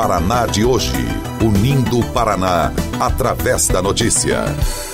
Paraná de hoje. Unindo o Paraná através da notícia.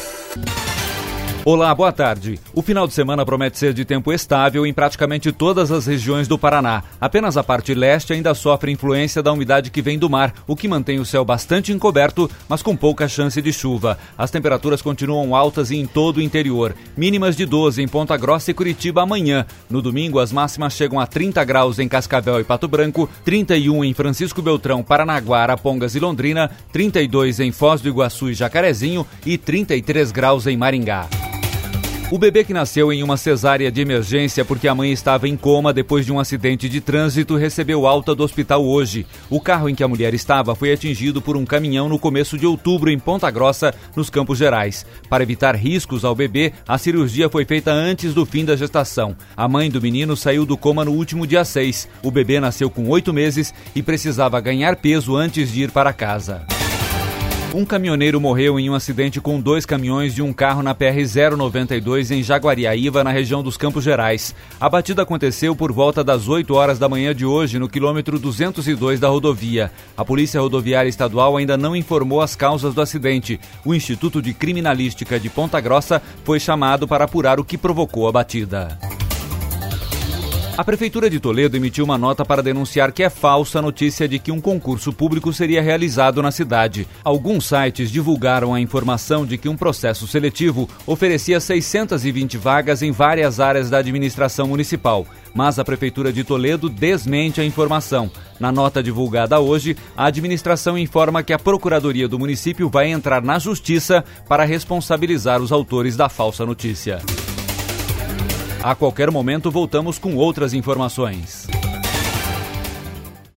Olá, boa tarde. O final de semana promete ser de tempo estável em praticamente todas as regiões do Paraná. Apenas a parte leste ainda sofre influência da umidade que vem do mar, o que mantém o céu bastante encoberto, mas com pouca chance de chuva. As temperaturas continuam altas em todo o interior. Mínimas de 12 em Ponta Grossa e Curitiba amanhã. No domingo, as máximas chegam a 30 graus em Cascavel e Pato Branco, 31 em Francisco Beltrão, Paranaguá, Arapongas e Londrina, 32 em Foz do Iguaçu e Jacarezinho e 33 graus em Maringá. O bebê que nasceu em uma cesárea de emergência porque a mãe estava em coma depois de um acidente de trânsito recebeu alta do hospital hoje. O carro em que a mulher estava foi atingido por um caminhão no começo de outubro em Ponta Grossa, nos Campos Gerais. Para evitar riscos ao bebê, a cirurgia foi feita antes do fim da gestação. A mãe do menino saiu do coma no último dia 6. O bebê nasceu com 8 meses e precisava ganhar peso antes de ir para casa. Um caminhoneiro morreu em um acidente com 2 caminhões de um carro na PR-092 em Jaguariaíva, na região dos Campos Gerais. A batida aconteceu por volta das 8 horas da manhã de hoje, no quilômetro 202 da rodovia. A Polícia Rodoviária Estadual ainda não informou as causas do acidente. O Instituto de Criminalística de Ponta Grossa foi chamado para apurar o que provocou a batida. A Prefeitura de Toledo emitiu uma nota para denunciar que é falsa a notícia de que um concurso público seria realizado na cidade. Alguns sites divulgaram a informação de que um processo seletivo oferecia 620 vagas em várias áreas da administração municipal. Mas a Prefeitura de Toledo desmente a informação. Na nota divulgada hoje, a administração informa que a Procuradoria do município vai entrar na Justiça para responsabilizar os autores da falsa notícia. A qualquer momento voltamos com outras informações.